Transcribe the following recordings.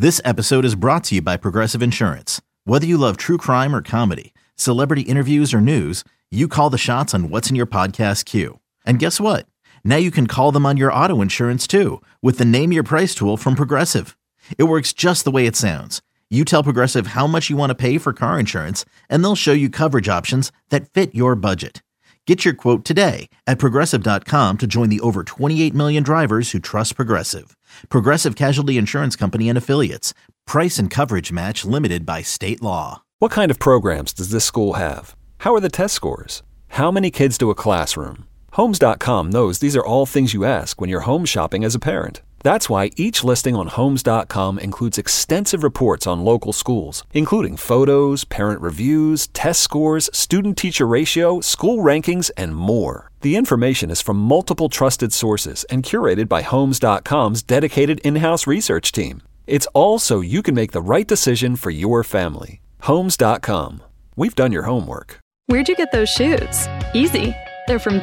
This episode is brought to you by Progressive Insurance. Whether you love true crime or comedy, celebrity interviews or news, you call the shots on what's in your podcast queue. And guess what? Now you can call them on your auto insurance too with the Name Your Price tool from Progressive. It works just the way it sounds. You tell Progressive how much you want to pay for car insurance, and they'll show you coverage options that fit your budget. Get your quote today at Progressive.com to join the over 28 million drivers who trust Progressive. Progressive Casualty Insurance Company and Affiliates. Price and coverage match limited by state law. What kind of programs does this school have? How are the test scores? How many kids to a classroom? Homes.com knows these are all things you ask when you're home shopping as a parent. That's why each listing on Homes.com includes extensive reports on local schools, including photos, parent reviews, test scores, student-teacher ratio, school rankings, and more. The information is from multiple trusted sources and curated by Homes.com's dedicated in-house research team. It's all so you can make the right decision for your family. Homes.com. We've done your homework. Where'd you get those shoes? Easy. They're from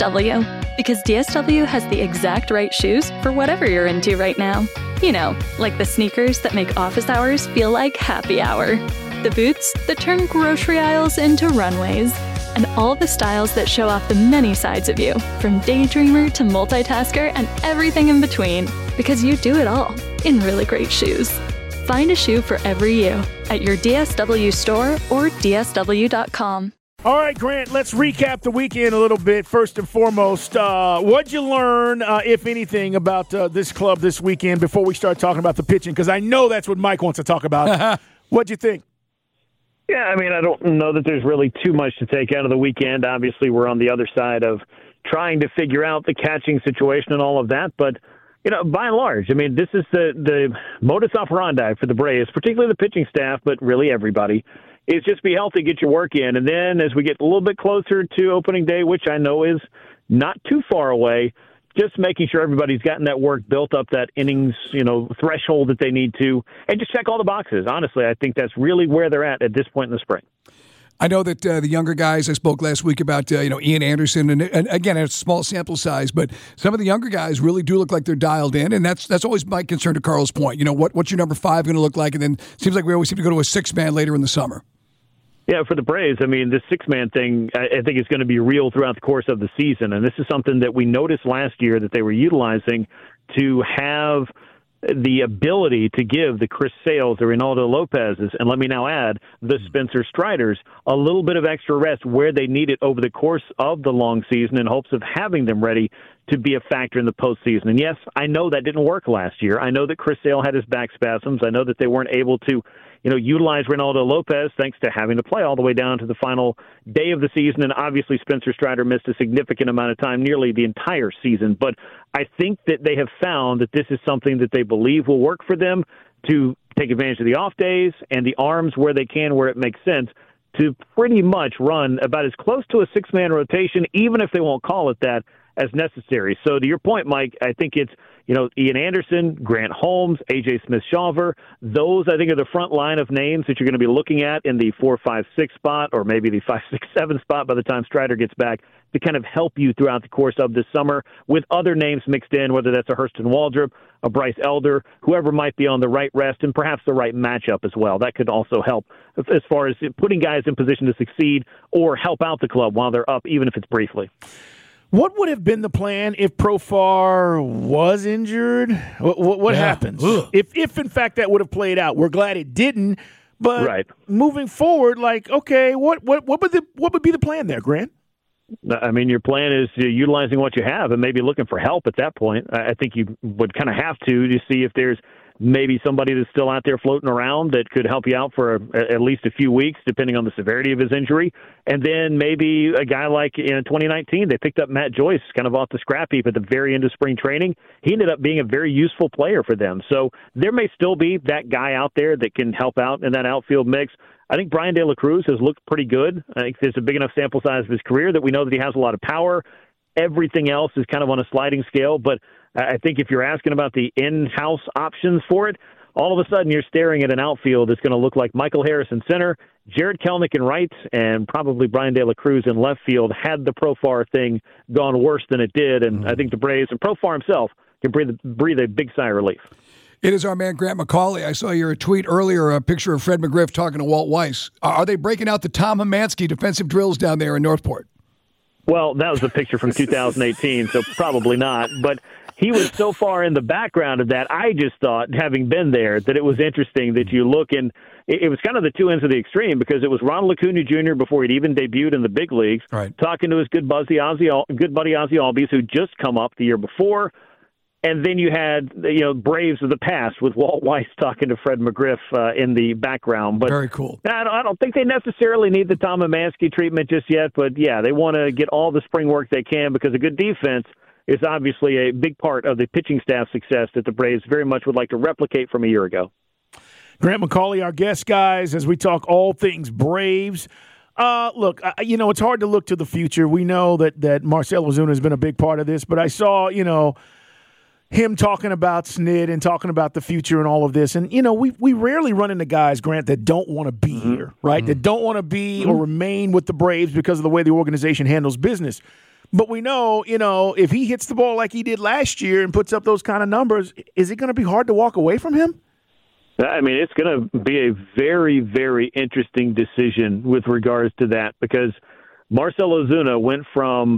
DSW. Because DSW has the exact right shoes for whatever you're into right now. You know, like the sneakers that make office hours feel like happy hour. The boots that turn grocery aisles into runways. And all the styles that show off the many sides of you, from daydreamer to multitasker and everything in between. Because you do it all in really great shoes. Find a shoe for every you at your DSW store or DSW.com. All right, Grant, let's recap the weekend a little bit. First and foremost, what'd you learn, if anything, about this club this weekend before we start talking about the pitching? Because I know that's what Mike wants to talk about. What'd you think? Yeah, I mean, I don't know that there's really too much to take out of the weekend. Obviously, we're on the other side of trying to figure out the catching situation and all of that. But, you know, by and large, I mean, this is the modus operandi for the Braves, particularly the pitching staff, but really everybody, is just be healthy, get your work in. And then as we get a little bit closer to opening day, which I know is not too far away, just making sure everybody's gotten that work, built up that innings, threshold that they need to, and just check all the boxes. Honestly, I think that's really where they're at this point in the spring. I know that the younger guys, I spoke last week about, Ian Anderson, and again, it's a small sample size, but some of the younger guys really do look like they're dialed in, and that's always my concern to Carl's point. What's your number 5 going to look like? And then it seems like we always seem to go to a 6-man later in the summer. Yeah, for the Braves, I mean, this 6-man thing, I think is going to be real throughout the course of the season. And this is something that we noticed last year that they were utilizing to have the ability to give the Chris Sales, the Reynaldo Lopez's, and let me now add, the Spencer Striders, a little bit of extra rest where they need it over the course of the long season in hopes of having them ready to be a factor in the postseason. And yes, I know that didn't work last year. I know that Chris Sale had his back spasms. I know that they weren't able to utilize Reynaldo Lopez thanks to having to play all the way down to the final day of the season. And obviously Spencer Strider missed a significant amount of time, nearly the entire season. But I think that they have found that this is something that they believe will work for them to take advantage of the off days and the arms where they can, where it makes sense, to pretty much run about as close to a 6-man rotation, even if they won't call it that, as necessary. So to your point, Mike, I think it's, Ian Anderson, Grant Holmes, A.J. Smith-Shawver. Those, I think, are the front line of names that you're going to be looking at in the 4, 5, 6 spot, or maybe the 5, 6, 7 spot by the time Strider gets back, to kind of help you throughout the course of this summer with other names mixed in, whether that's a Hurston Waldrop, a Bryce Elder, whoever might be on the right rest, and perhaps the right matchup as well. That could also help as far as putting guys in position to succeed or help out the club while they're up, even if it's briefly. What would have been the plan if Profar was injured? What happens? If in fact that would have played out? We're glad it didn't. But moving forward, okay, what would be the plan there, Grant? I mean, your plan is utilizing what you have and maybe looking for help at that point. I think you would kind of have to see if there's maybe somebody that's still out there floating around that could help you out for at least a few weeks, depending on the severity of his injury. And then maybe a guy like in 2019, they picked up Matt Joyce kind of off the scrap heap at the very end of spring training. He ended up being a very useful player for them. So there may still be that guy out there that can help out in that outfield mix. I think Brian De La Cruz has looked pretty good. I think there's a big enough sample size of his career that we know that he has a lot of power. Everything else is kind of on a sliding scale, but I think if you're asking about the in-house options for it, all of a sudden you're staring at an outfield that's going to look like Michael Harris in center, Jared Kelnick in right, and probably Brian De La Cruz in left field had the Profar thing gone worse than it did. And I think the Braves and Profar himself can breathe a big sigh of relief. It is our man, Grant McCauley. I saw your tweet earlier, a picture of Fred McGriff talking to Walt Weiss. Are they breaking out the Tom Hamansky defensive drills down there in Northport? Well, that was a picture from 2018, so probably not. But he was so far in the background of that, I just thought, having been there, that it was interesting that you look and it was kind of the two ends of the extreme, because it was Ronald Acuna Jr. before he'd even debuted in the big leagues, talking to his good buddy Ozzie Albies, who'd just come up the year before. And then you had, Braves of the past with Walt Weiss talking to Fred McGriff in the background. But very cool. I don't think they necessarily need the Tom Hamansky treatment just yet. But, yeah, they want to get all the spring work they can, because a good defense is obviously a big part of the pitching staff success that the Braves very much would like to replicate from a year ago. Grant McCauley, our guest, guys, as we talk all things Braves. Look, it's hard to look to the future. We know that Marcell Ozuna has been a big part of this, but I saw, him talking about Snit and talking about the future and all of this. And, we rarely run into guys, Grant, that don't want to be here, right? Mm-hmm. That don't want to be or remain with the Braves because of the way the organization handles business. But we know, if he hits the ball like he did last year and puts up those kind of numbers, is it going to be hard to walk away from him? I mean, it's going to be a very, very interesting decision with regards to that, because Marcell Ozuna went from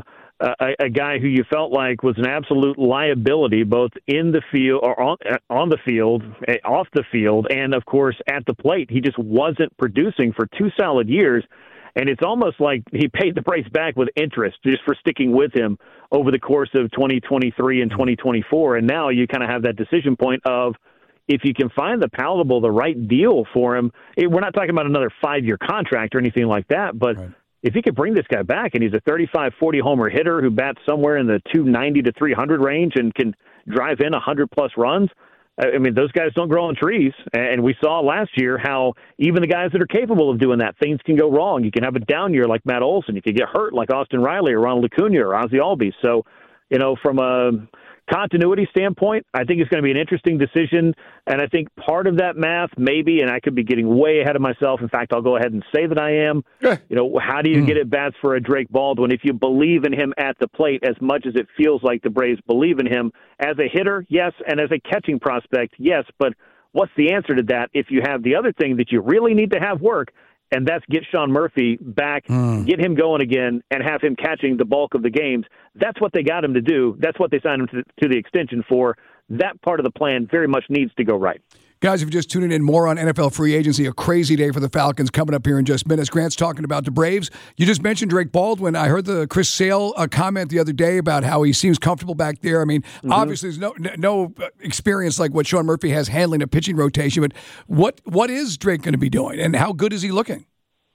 a guy who you felt like was an absolute liability, both in the field or on the field, off the field, and of course at the plate. He just wasn't producing for 2 solid years, and it's almost like he paid the Braves back with interest just for sticking with him over the course of 2023 and 2024. And now you kind of have that decision point of, if you can find the right deal for him. We're not talking about another 5-year contract or anything like that, but if you could bring this guy back, and he's a 35, 40 homer hitter who bats somewhere in the 290 to 300 range and can drive in 100-plus runs, I mean, those guys don't grow on trees. And we saw last year how even the guys that are capable of doing that, things can go wrong. You can have a down year like Matt Olson. You can get hurt like Austin Riley or Ronald Acuna or Ozzie Albies. So, from a continuity standpoint, I think it's going to be an interesting decision. And I think part of that math, maybe, and I could be getting way ahead of myself. In fact, I'll go ahead and say that I am. How do you get at bats for a Drake Baldwin if you believe in him at the plate as much as it feels like the Braves believe in him? As a hitter, yes, and as a catching prospect, yes. But what's the answer to that if you have the other thing that you really need to have work, and that's get Sean Murphy back, get him going again, and have him catching the bulk of the games? That's what they got him to do. That's what they signed him to the extension for. That part of the plan very much needs to go right. Guys, if you're just tuning in, more on NFL free agency, a crazy day for the Falcons coming up here in just minutes. Grant's talking about the Braves. You just mentioned Drake Baldwin. I heard the Chris Sale comment the other day about how he seems comfortable back there. I mean, obviously there's no experience like what Sean Murphy has handling a pitching rotation, but what is Drake going to be doing, and how good is he looking?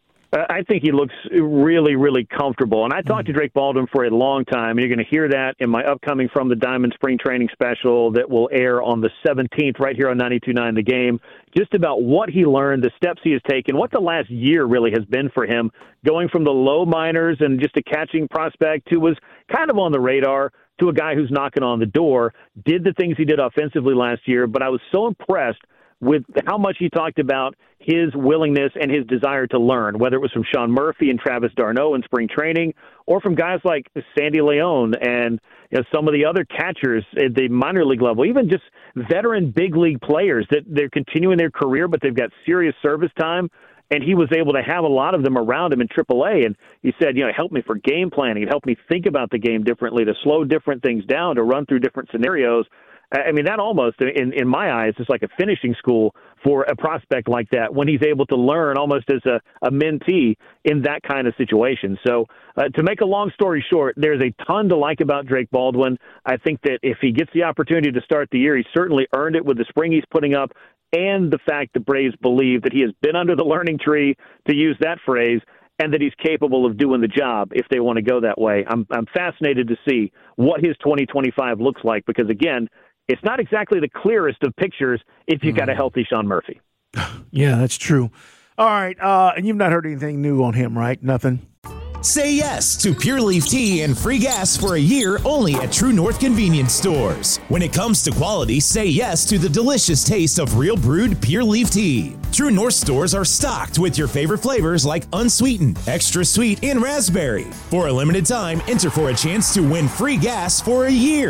I think he looks really, really comfortable. And I talked to Drake Baldwin for a long time. You're going to hear that in my upcoming From the Diamond spring training special that will air on the 17th right here on 92.9 The Game, just about what he learned, the steps he has taken, what the last year really has been for him, going from the low minors and just a catching prospect who was kind of on the radar to a guy who's knocking on the door, did the things he did offensively last year. But I was so impressed with how much he talked about his willingness and his desire to learn, whether it was from Sean Murphy and Travis d'Arnaud in spring training, or from guys like Sandy Leon and some of the other catchers at the minor league level, even just veteran big league players that they're continuing their career, but they've got serious service time. And he was able to have a lot of them around him in AAA. And he said, it helped me for game planning. It helped me think about the game differently, to slow different things down, to run through different scenarios. I mean, that almost, in my eyes, is like a finishing school for a prospect like that, when he's able to learn almost as a mentee in that kind of situation. So to make a long story short, there's a ton to like about Drake Baldwin. I think that if he gets the opportunity to start the year, he certainly earned it with the spring he's putting up, and the fact the Braves believe that he has been under the learning tree, to use that phrase, and that he's capable of doing the job if they want to go that way. I'm fascinated to see what his 2025 looks like, because, again, it's not exactly the clearest of pictures if you got a healthy Sean Murphy. Yeah, that's true. All right, and you've not heard anything new on him, right? Nothing? Say yes to Pure Leaf Tea and free gas for a year only at True North Convenience Stores. When it comes to quality, say yes to the delicious taste of real brewed Pure Leaf Tea. True North stores are stocked with your favorite flavors like unsweetened, extra sweet, and raspberry. For a limited time, enter for a chance to win free gas for a year.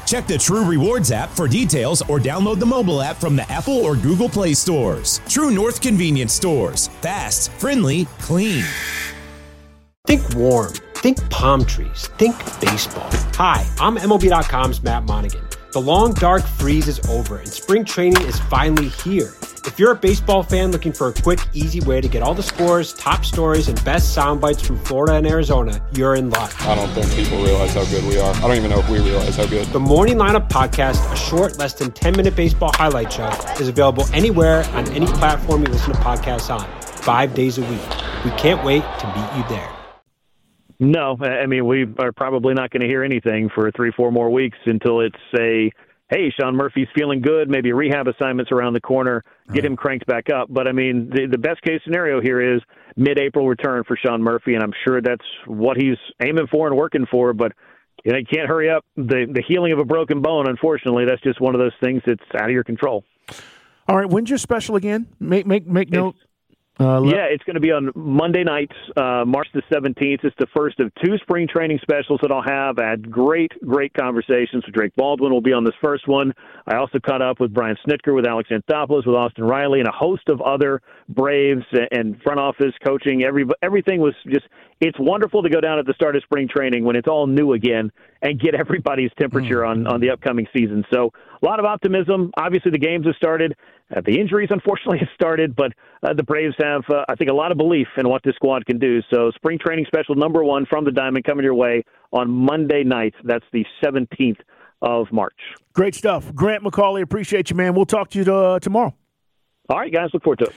Check the True Rewards app for details or download the mobile app from the Apple or Google Play stores. True North Convenience Stores. Fast, friendly, clean. Think warm. Think palm trees. Think baseball. Hi, I'm MLB.com's Matt Monaghan. The long, dark freeze is over, and spring training is finally here. If you're a baseball fan looking for a quick, easy way to get all the scores, top stories, and best sound bites from Florida and Arizona, you're in luck. I don't think people realize how good we are. I don't even know if we realize how good. The Morning Lineup Podcast, a short, less than 10-minute baseball highlight show, is available anywhere on any platform you listen to podcasts on, 5 days a week. We can't wait to meet you there. No, I mean, we are probably not going to hear anything for 3-4 more weeks until it's hey, Sean Murphy's feeling good, maybe rehab assignments around the corner, get him cranked back up. But, I mean, the best-case scenario here is mid-April return for Sean Murphy, and I'm sure that's what he's aiming for and working for. But you can't hurry up the healing of a broken bone, unfortunately. That's just one of those things that's out of your control. All right, when's your special again? Make note. It's going to be on Monday night, March the 17th. It's the first of 2 spring training specials that I'll have. I had great conversations with Drake Baldwin. Will be on this first one. I also caught up with Brian Snitker, with Alex Anthopoulos, with Austin Riley, and a host of other Braves and front office coaching. Everything was just, it's wonderful to go down at the start of spring training when it's all new again and get everybody's temperature on the upcoming season. So a lot of optimism. Obviously, the games have started. The injuries, unfortunately, have started, but the Braves have, I think, a lot of belief in what this squad can do. So spring training special number 1 from the Diamond coming your way on Monday night. That's the 17th of March. Great stuff. Grant McAuley, appreciate you, man. We'll talk to you tomorrow. All right, guys. Look forward to it.